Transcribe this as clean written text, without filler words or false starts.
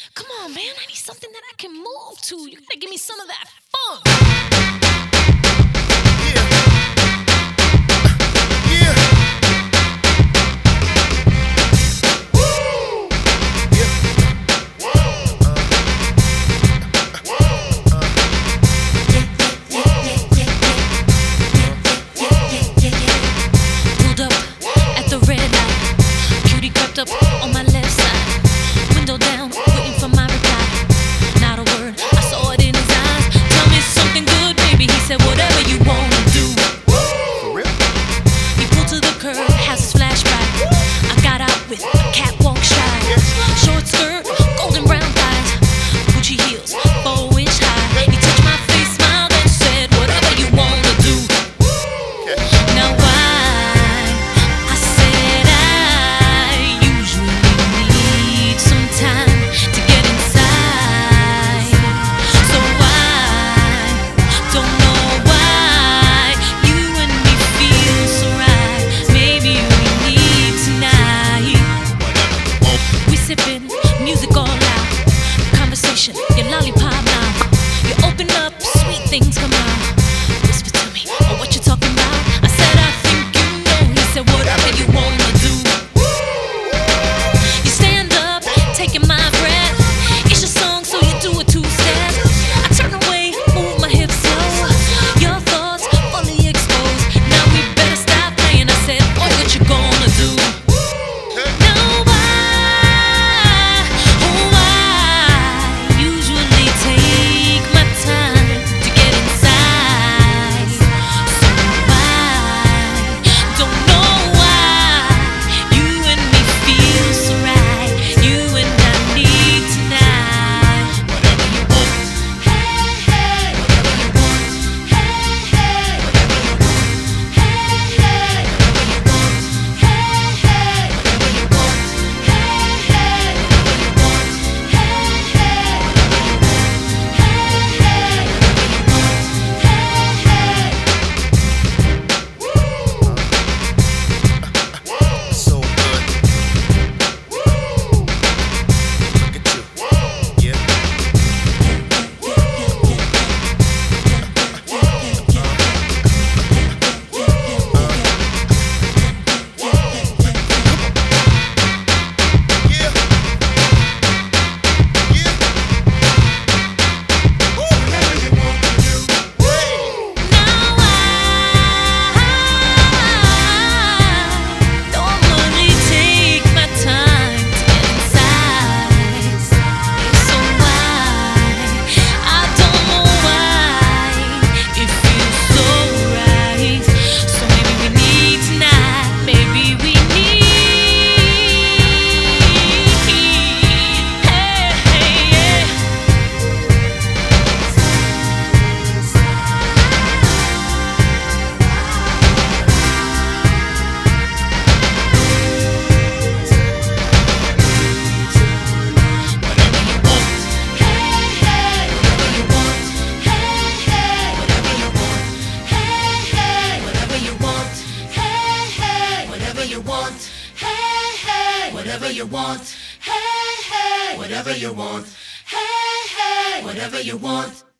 Come on, man, I need something that I can move to. You gotta give me some of that funk. Up on my left side, window down, waiting for my reply. Not a word, I saw it in his eyes. Tell me something good, baby. He said, whatever you wanna do. For real? He pulled to the curb, has his flashback. I got out with a catwalk stride. Short skirt, golden brown thighs, Gucci heels, 4-inch high. He touched my face, smiled and said, whatever you wanna do. Now music all loud, conversation, your lollipop now. You open up, sweet things come out. Whisper to me, oh, what you talking about? I said, I think you know. He said, whatever you wanna do. You stand up, taking my breath. It's your song, so you do a two-step. I turn away, move my hips slow. Your thoughts fully exposed. Now we better stop playing. I said, boy, what you gonna do? Whatever you want, hey, hey, whatever you want, hey, hey, whatever you want.